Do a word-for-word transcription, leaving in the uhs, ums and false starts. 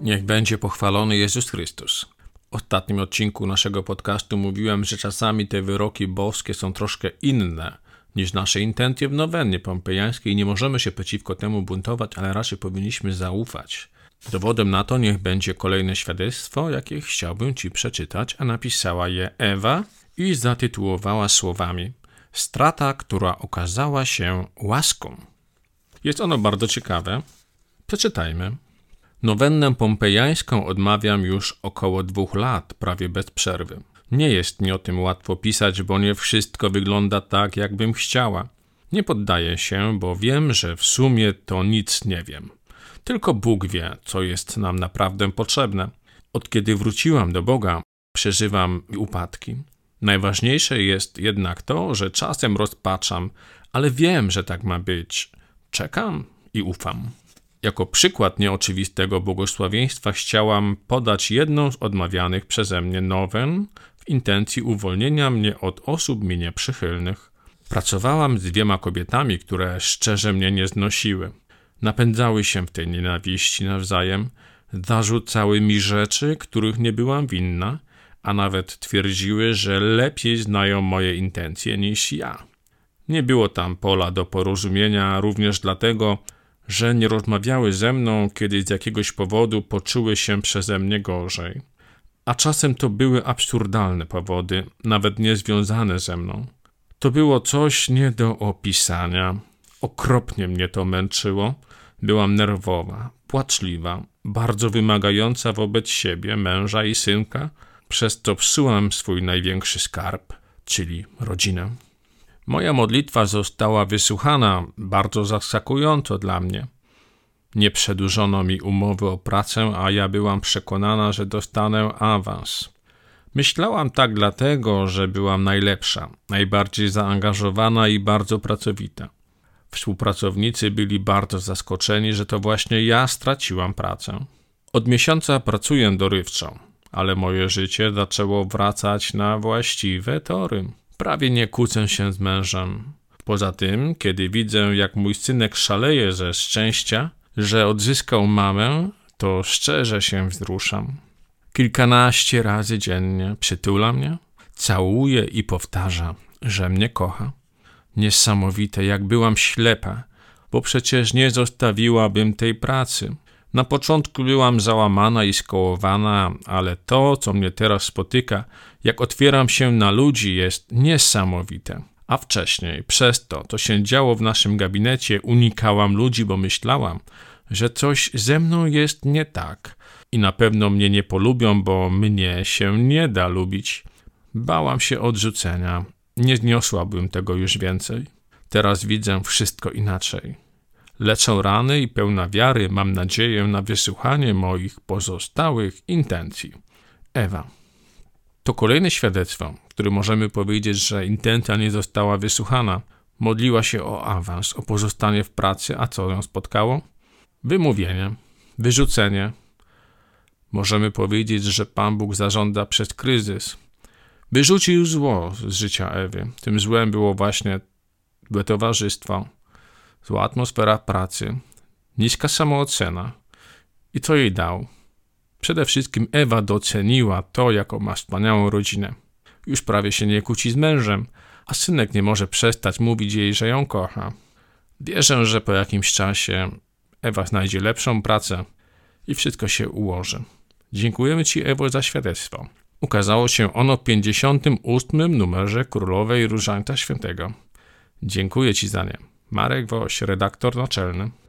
Niech będzie pochwalony Jezus Chrystus. W ostatnim odcinku naszego podcastu mówiłem, że czasami te wyroki boskie są troszkę inne niż nasze intencje w nowennie pompejańskiej i nie możemy się przeciwko temu buntować, ale raczej powinniśmy zaufać. Dowodem na to niech będzie kolejne świadectwo, jakie chciałbym Ci przeczytać, a napisała je Ewa i zatytułowała słowami Strata, która okazała się łaską. Jest ono bardzo ciekawe. Przeczytajmy. Nowennę pompejańską odmawiam już około dwóch lat, prawie bez przerwy. Nie jest mi o tym łatwo pisać, bo nie wszystko wygląda tak, jakbym chciała. Nie poddaję się, bo wiem, że w sumie to nic nie wiem. Tylko Bóg wie, co jest nam naprawdę potrzebne. Od kiedy wróciłam do Boga, przeżywam upadki. Najważniejsze jest jednak to, że czasem rozpaczam, ale wiem, że tak ma być. Czekam i ufam. Jako przykład nieoczywistego błogosławieństwa chciałam podać jedną z odmawianych przeze mnie nowen w intencji uwolnienia mnie od osób mi nieprzychylnych. Pracowałam z dwiema kobietami, które szczerze mnie nie znosiły. Napędzały się w tej nienawiści nawzajem, zarzucały mi rzeczy, których nie byłam winna, a nawet twierdziły, że lepiej znają moje intencje niż ja. Nie było tam pola do porozumienia również dlatego, że nie rozmawiały ze mną, kiedy z jakiegoś powodu poczuły się przeze mnie gorzej. A czasem to były absurdalne powody, nawet niezwiązane ze mną. To było coś nie do opisania. Okropnie mnie to męczyło. Byłam nerwowa, płaczliwa, bardzo wymagająca wobec siebie, męża i synka, przez co psułam swój największy skarb, czyli rodzinę. Moja modlitwa została wysłuchana bardzo zaskakująco dla mnie. Nie przedłużono mi umowy o pracę, a ja byłam przekonana, że dostanę awans. Myślałam tak dlatego, że byłam najlepsza, najbardziej zaangażowana i bardzo pracowita. Współpracownicy byli bardzo zaskoczeni, że to właśnie ja straciłam pracę. Od miesiąca pracuję dorywczo, ale moje życie zaczęło wracać na właściwe tory. Prawie nie kłócę się z mężem. Poza tym, kiedy widzę, jak mój synek szaleje ze szczęścia, że odzyskał mamę, to szczerze się wzruszam. Kilkanaście razy dziennie przytula mnie, całuje i powtarza, że mnie kocha. Niesamowite, jak byłam ślepa, bo przecież nie zostawiłabym tej pracy. Na początku byłam załamana i skołowana, ale to, co mnie teraz spotyka, jak otwieram się na ludzi, jest niesamowite. A wcześniej, przez to, co się działo w naszym gabinecie, unikałam ludzi, bo myślałam, że coś ze mną jest nie tak i na pewno mnie nie polubią, bo mnie się nie da lubić. Bałam się odrzucenia. Nie zniosłabym tego już więcej. Teraz widzę wszystko inaczej. Leczą rany i pełna wiary mam nadzieję na wysłuchanie moich pozostałych intencji. Ewa. To kolejne świadectwo, w którym możemy powiedzieć, że intencja nie została wysłuchana. Modliła się o awans, o pozostanie w pracy, a co ją spotkało? Wymówienie, wyrzucenie. Możemy powiedzieć, że Pan Bóg zarządza przez kryzys. Wyrzucił zło z życia Ewy. Tym złem było właśnie złe towarzystwo, zła atmosfera pracy, niska samoocena. I co jej dał? Przede wszystkim Ewa doceniła to, jaką ma wspaniałą rodzinę. Już prawie się nie kłóci z mężem, a synek nie może przestać mówić jej, że ją kocha. Wierzę, że po jakimś czasie Ewa znajdzie lepszą pracę i wszystko się ułoży. Dziękujemy Ci, Ewo, za świadectwo. Ukazało się ono w pięćdziesiątym ósmym numerze Królowej Różańca Świętego. Dziękuję Ci za nie. Marek Woś, redaktor naczelny.